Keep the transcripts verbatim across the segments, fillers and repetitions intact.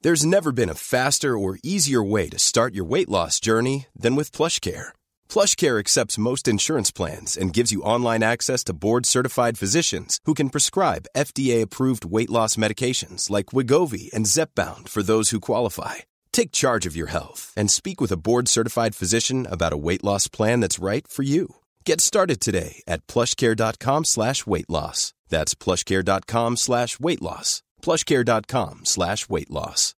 There's never been a faster or easier way to start your weight loss journey than with PlushCare. PlushCare accepts most insurance plans and gives you online access to board-certified physicians who can prescribe F D A-approved weight loss medications like Wegovy and Zepbound for those who qualify. Take charge of your health and speak with a board-certified physician about a weight loss plan that's right for you. Get started today at plushcare.com slash weight loss. That's plushcare.com slash weight loss. plushcare.com slash weight loss.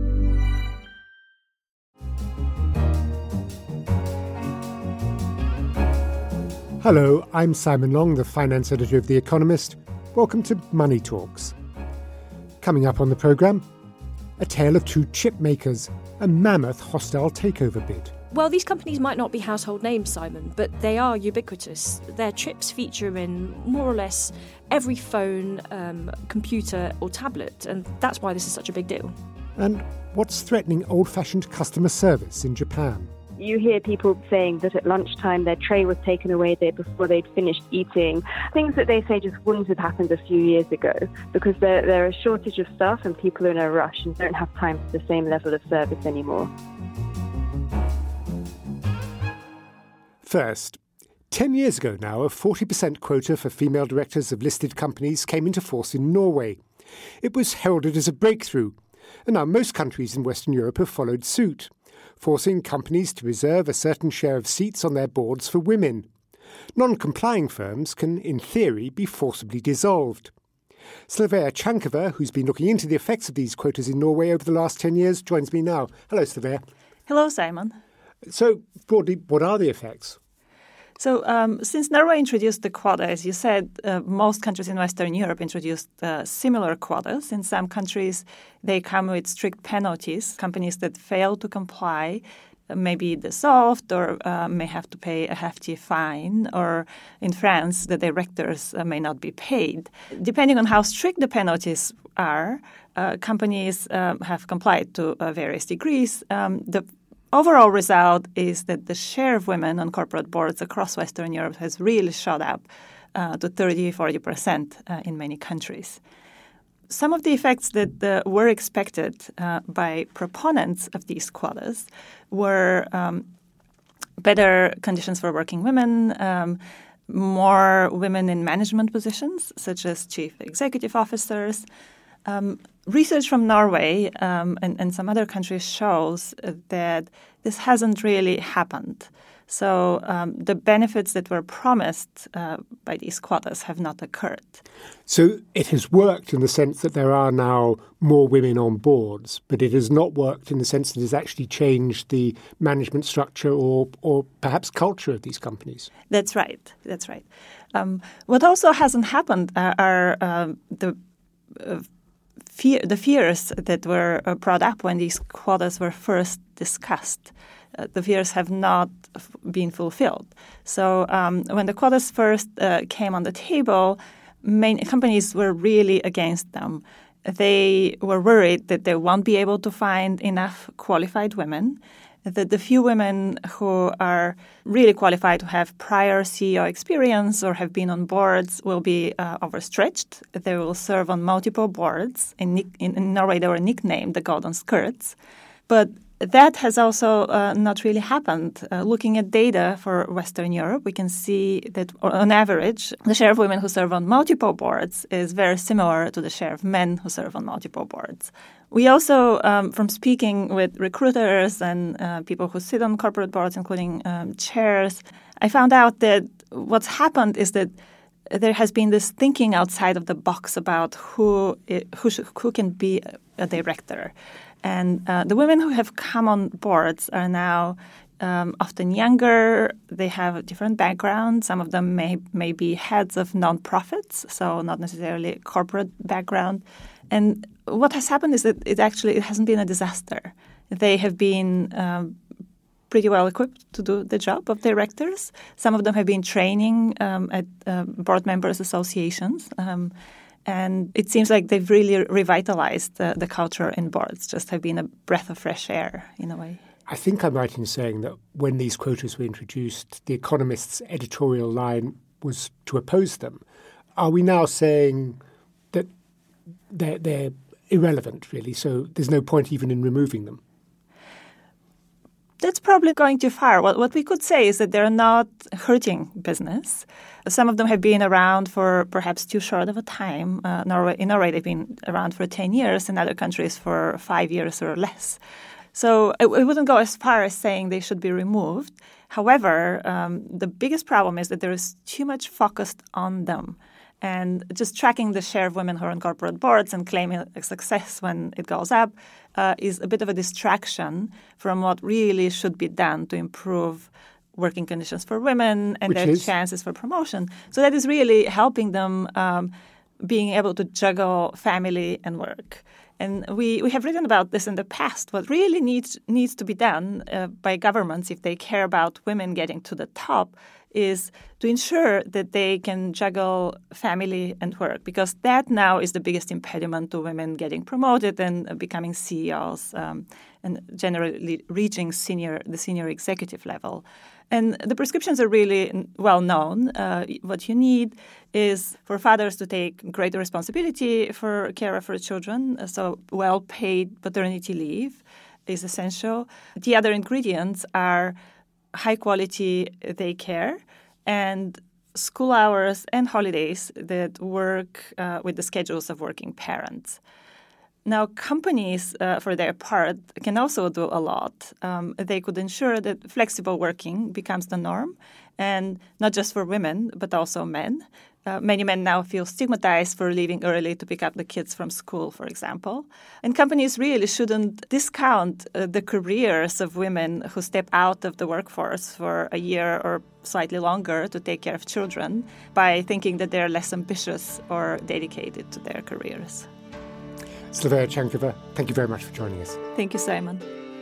Hello, I'm Simon Long, the finance editor of The Economist. Welcome to Money Talks. Coming up on the programme, a tale of two chip makers, a mammoth hostile takeover bid. Well, these companies might not be household names, Simon, but they are ubiquitous. Their chips feature in more or less every phone, um, computer or tablet, and that's why this is such a big deal. And what's threatening old-fashioned customer service in Japan? You hear people saying that at lunchtime their tray was taken away there before they'd finished eating. Things that they say just wouldn't have happened a few years ago because there, there are a shortage of staff and people are in a rush and don't have time for the same level of service anymore. First, ten years ago now, a forty percent quota for female directors of listed companies came into force in Norway. It was heralded as a breakthrough, and now most countries in Western Europe have followed suit, forcing companies to reserve a certain share of seats on their boards for women. Non-complying firms can, in theory, be forcibly dissolved. Slavea Chankova, who's been looking into the effects of these quotas in Norway over the last ten years, joins me now. Hello, Slavea. Hello, Simon. So, broadly, what are the effects? So um, since Norway introduced the quota, as you said, uh, most countries in Western Europe introduced uh, similar quotas. In some countries, they come with strict penalties. Companies that fail to comply uh, may be dissolved or uh, may have to pay a hefty fine. Or in France, the directors uh, may not be paid. Depending on how strict the penalties are, uh, companies uh, have complied to uh, various degrees. Um, the Overall result is that the share of women on corporate boards across Western Europe has really shot up uh, to thirty to forty percent uh, in many countries. Some of the effects that uh, were expected uh, by proponents of these quotas were um, better conditions for working women, um, more women in management positions, such as chief executive officers. Um, research from Norway um, and, and some other countries shows that this hasn't really happened. So um, the benefits that were promised uh, by these quotas have not occurred. So it has worked in the sense that there are now more women on boards, but it has not worked in the sense that it has actually changed the management structure or, or perhaps culture of these companies. That's right. That's right. Um, what also hasn't happened uh, are uh, the uh, Fear, the fears that were uh, brought up when these quotas were first discussed. Uh, the fears have not f- been fulfilled. So um, when the quotas first uh, came on the table, main companies were really against them. They were worried that they won't be able to find enough qualified women, that the few women who are really qualified to have prior C E O experience or have been on boards will be uh, overstretched. They will serve on multiple boards. In, in, in Norway, they were nicknamed the Golden Skirts. But that has also uh, not really happened. Uh, looking at data for Western Europe, we can see that on average, the share of women who serve on multiple boards is very similar to the share of men who serve on multiple boards. We also, um, from speaking with recruiters and uh, people who sit on corporate boards, including um, chairs, I found out that what's happened is that there has been this thinking outside of the box about who who, should, who can be a director. And uh, the women who have come on boards are now um, often younger. They have a different background. Some of them may, may be heads of nonprofits, so not necessarily corporate background. And what has happened is that it actually it hasn't been a disaster. They have been um, pretty well equipped to do the job of directors. Some of them have been training um, at uh, board members associations. Um, And it seems like they've really revitalized uh, the culture in boards, just have been a breath of fresh air in a way. I think I'm right in saying that when these quotas were introduced, The Economist's editorial line was to oppose them. Are we now saying that they're, they're irrelevant, really, so there's no point even in removing them. That's probably going too far. What, what we could say is that they're not hurting business. Some of them have been around for perhaps too short of a time. Uh, Norway, in Norway, they've been around for ten years, in other countries for five years or less. So it, it wouldn't go as far as saying they should be removed. However, um, the biggest problem is that there is too much focus on them. And just tracking the share of women who are on corporate boards and claiming a success when it goes up uh, is a bit of a distraction from what really should be done to improve working conditions for women and Which their is? chances for promotion. So that is really helping them um, being able to juggle family and work. And we, we have written about this in the past. What really needs needs to be done uh, by governments if they care about women getting to the top is to ensure that they can juggle family and work, because that now is the biggest impediment to women getting promoted and becoming C E Os um, and generally reaching senior the senior executive level. And the prescriptions are really well known. Uh, what you need is for fathers to take greater responsibility for care of their children, so well-paid paternity leave is essential. The other ingredients are high-quality daycare and school hours and holidays that work uh, with the schedules of working parents. Now, companies, uh, for their part, can also do a lot. Um, they could ensure that flexible working becomes the norm, and not just for women, but also men. Uh, many men now feel stigmatized for leaving early to pick up the kids from school, for example. And companies really shouldn't discount uh, the careers of women who step out of the workforce for a year or slightly longer to take care of children by thinking that they're less ambitious or dedicated to their careers. Slavea Chankova, thank you very much for joining us. Thank you, Simon.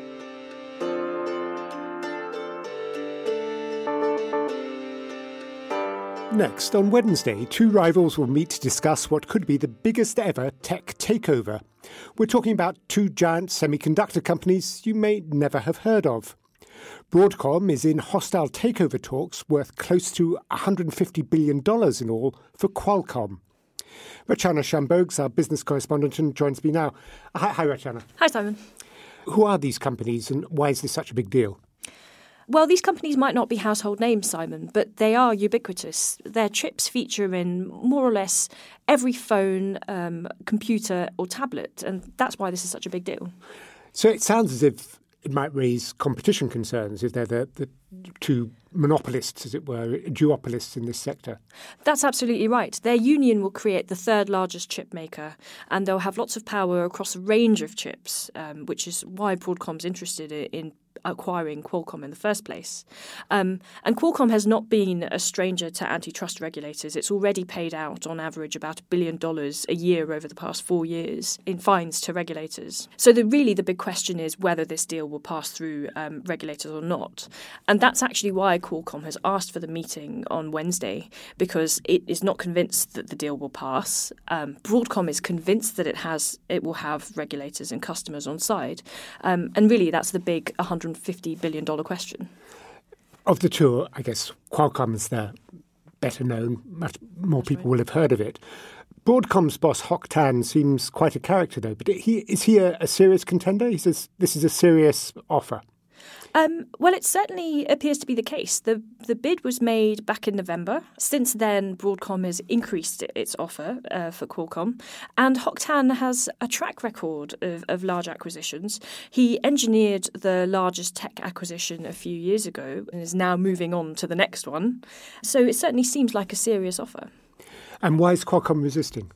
Next, on Wednesday, two rivals will meet to discuss what could be the biggest ever tech takeover. We're talking about two giant semiconductor companies you may never have heard of. Broadcom is in hostile takeover talks worth close to one hundred fifty billion dollars in all for Qualcomm. Rachana Shambogs, our business correspondent, and joins me now. Hi, hi, Rachana. Hi, Simon. Who are these companies and why is this such a big deal? Well, these companies might not be household names, Simon, but they are ubiquitous. Their chips feature in more or less every phone, um, computer or tablet, and that's why this is such a big deal. So it sounds as if it might raise competition concerns if they're the, the two monopolists, as it were, duopolists in this sector. That's absolutely right. Their union will create the third largest chip maker, and they'll have lots of power across a range of chips, um, which is why Broadcom's interested in acquiring Qualcomm in the first place. Um, and Qualcomm has not been a stranger to antitrust regulators. It's already paid out, on average, about a billion dollars a year over the past four years in fines to regulators. So the, really the big question is whether this deal will pass through um, regulators or not. And that's actually why Qualcomm has asked for the meeting on Wednesday, because it is not convinced that the deal will pass. Um, Broadcom is convinced that it has, it will have regulators and customers on side. Um, and really, that's the big one hundred fifty billion dollars question. Of the two, I guess Qualcomm is the better known. Much more people will have heard of it. Broadcom's boss, Hock Tan, seems quite a character, though. But he, is he a, a serious contender? He says this is a serious offer. Um, well, it certainly appears to be the case. The the bid was made back in November. Since then, Broadcom has increased its offer uh, for Qualcomm. And Hock Tan has a track record of, of large acquisitions. He engineered the largest tech acquisition a few years ago and is now moving on to the next one. So it certainly seems like a serious offer. And why is Qualcomm resisting?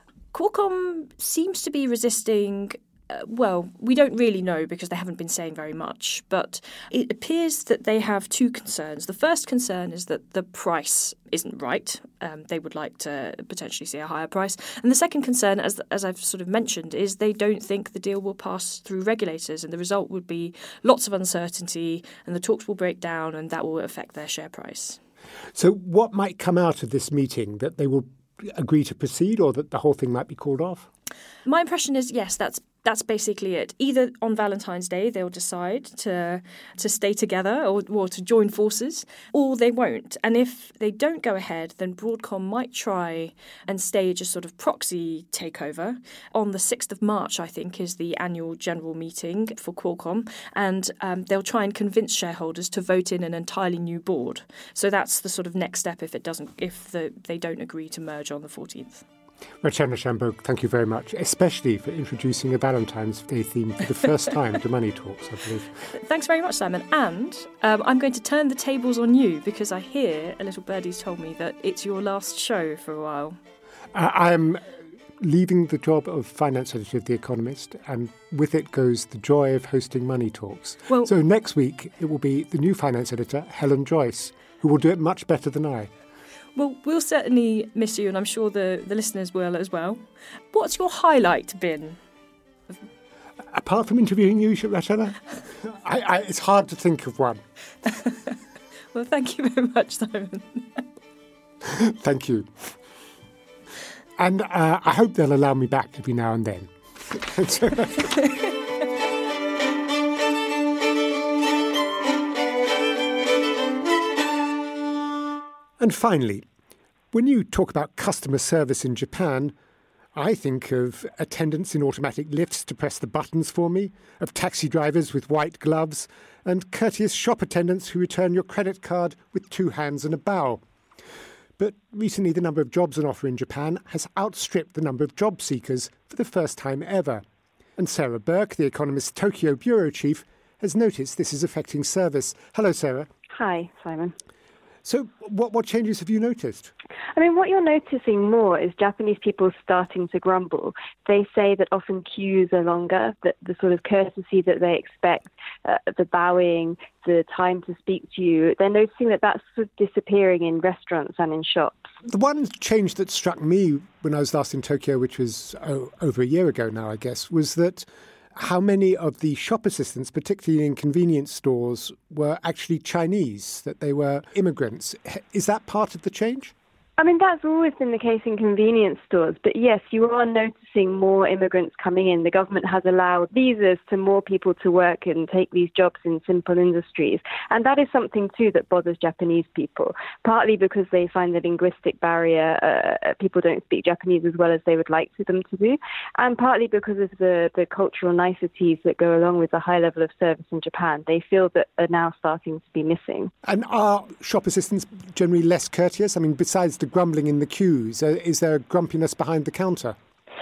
Qualcomm seems to be resisting. Uh, well, we don't really know because they haven't been saying very much, but it appears that they have two concerns. The first concern is that the price isn't right. Um, they would like to potentially see a higher price. And the second concern, as as I've sort of mentioned, is they don't think the deal will pass through regulators, and the result would be lots of uncertainty, and the talks will break down, and that will affect their share price. So what might come out of this meeting? That they will agree to proceed, or that the whole thing might be called off? My impression is, yes, that's That's basically it. Either on Valentine's Day they'll decide to to stay together or, or to join forces, or they won't. And if they don't go ahead, then Broadcom might try and stage a sort of proxy takeover. On the sixth of March, I think, is the annual general meeting for Qualcomm, and um, they'll try and convince shareholders to vote in an entirely new board. So that's the sort of next step if it doesn't, if the, they don't agree to merge on the fourteenth. Rachana Shanbhogue, thank you very much, especially for introducing a Valentine's Day theme for the first time to Money Talks, I believe. Thanks very much, Simon. And um, I'm going to turn the tables on you because I hear a little birdie's told me that it's your last show for a while. Uh, I am leaving the job of finance editor of The Economist, and with it goes the joy of hosting Money Talks. Well, so next week it will be the new finance editor, Helen Joyce, who will do it much better than I. Well, we'll certainly miss you, and I'm sure the, the listeners will as well. What's your highlight been? Apart from interviewing you, Rachana, I, I, it's hard to think of one. Well, thank you very much, Simon. Thank you. And uh, I hope they'll allow me back every now and then. And finally, when you talk about customer service in Japan, I think of attendants in automatic lifts to press the buttons for me, of taxi drivers with white gloves, and courteous shop attendants who return your credit card with two hands and a bow. But recently the number of jobs on offer in Japan has outstripped the number of job seekers for the first time ever. And Sarah Burke, The Economist's Tokyo bureau chief, has noticed this is affecting service. Hello, Sarah. Hi, Simon. So what, what changes have you noticed? I mean, what you're noticing more is Japanese people starting to grumble. They say that often queues are longer, that the sort of courtesy that they expect, uh, the bowing, the time to speak to you, they're noticing that that's sort of disappearing in restaurants and in shops. The one change that struck me when I was last in Tokyo, which was oh, over a year ago now, I guess, was that how many of the shop assistants, particularly in convenience stores, were actually Chinese, that they were immigrants. Is that part of the change? I mean, that's always been the case in convenience stores. But yes, you are noticing more immigrants coming in. The government has allowed visas to more people to work and take these jobs in simple industries. And that is something, too, that bothers Japanese people, partly because they find the linguistic barrier. Uh, people don't speak Japanese as well as they would like for them to do, and partly because of the, the cultural niceties that go along with the high level of service in Japan. They feel that are now starting to be missing. And are shop assistants generally less courteous? I mean, besides the grumbling in the queues, uh, is there a grumpiness behind the counter?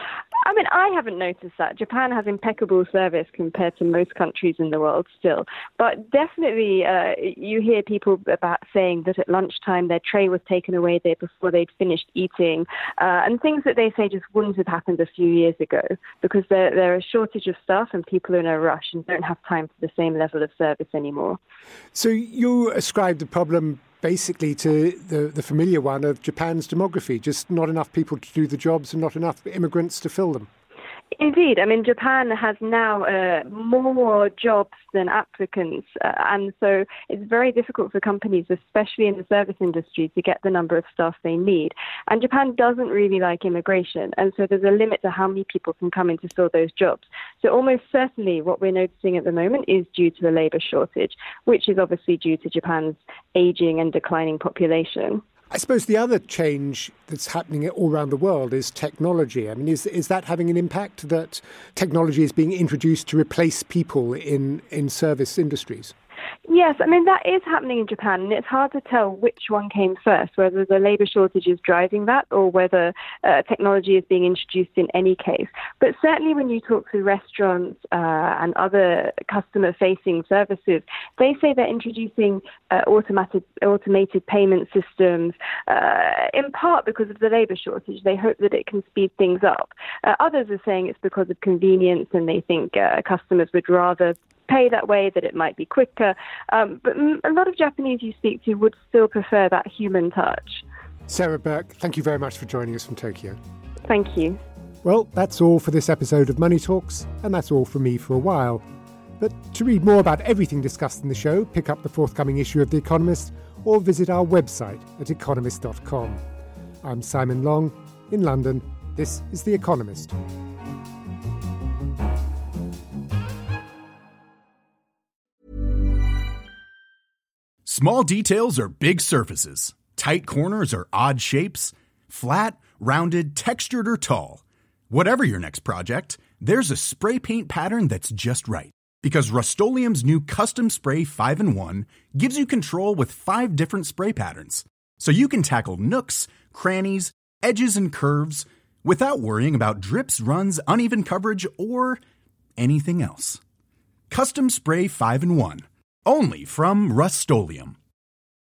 I mean, I haven't noticed that. Japan has impeccable service compared to most countries in the world still. But definitely uh, you hear people about saying that at lunchtime their tray was taken away there before they'd finished eating, uh, and things that they say just wouldn't have happened a few years ago because there, there are a shortage of staff and people are in a rush and don't have time for the same level of service anymore. So you ascribe the problem basically to the, the familiar one of Japan's demography, just not enough people to do the jobs and not enough immigrants to fill them. Indeed. I mean, Japan has now uh, more jobs than applicants. Uh, and so it's very difficult for companies, especially in the service industry, to get the number of staff they need. And Japan doesn't really like immigration. And so there's a limit to how many people can come in to fill those jobs. So almost certainly what we're noticing at the moment is due to the labour shortage, which is obviously due to Japan's ageing and declining population. I suppose the other change that's happening all around the world is technology. I mean, is is that having an impact, that technology is being introduced to replace people in, in service industries? Yes, I mean, that is happening in Japan, and it's hard to tell which one came first, whether the labour shortage is driving that or whether uh, technology is being introduced in any case. But certainly when you talk to restaurants uh, and other customer-facing services, they say they're introducing uh, automated, automated payment systems, uh, in part because of the labour shortage. They hope that it can speed things up. Uh, others are saying it's because of convenience, and they think uh, customers would rather pay that way, that it might be quicker. Um, but a lot of Japanese you speak to would still prefer that human touch. Sarah Burke, thank you very much for joining us from Tokyo. Thank you. Well, that's all for this episode of Money Talks, and that's all from me for a while. But to read more about everything discussed in the show, pick up the forthcoming issue of The Economist or visit our website at economist dot com. I'm Simon Long in London. This is The Economist. Small details or big surfaces, tight corners or odd shapes, flat, rounded, textured, or tall. Whatever your next project, there's a spray paint pattern that's just right. Because Rust-Oleum's new Custom Spray five in one gives you control with five different spray patterns. So you can tackle nooks, crannies, edges, and curves without worrying about drips, runs, uneven coverage, or anything else. Custom Spray five in one. Only from Rust-Oleum.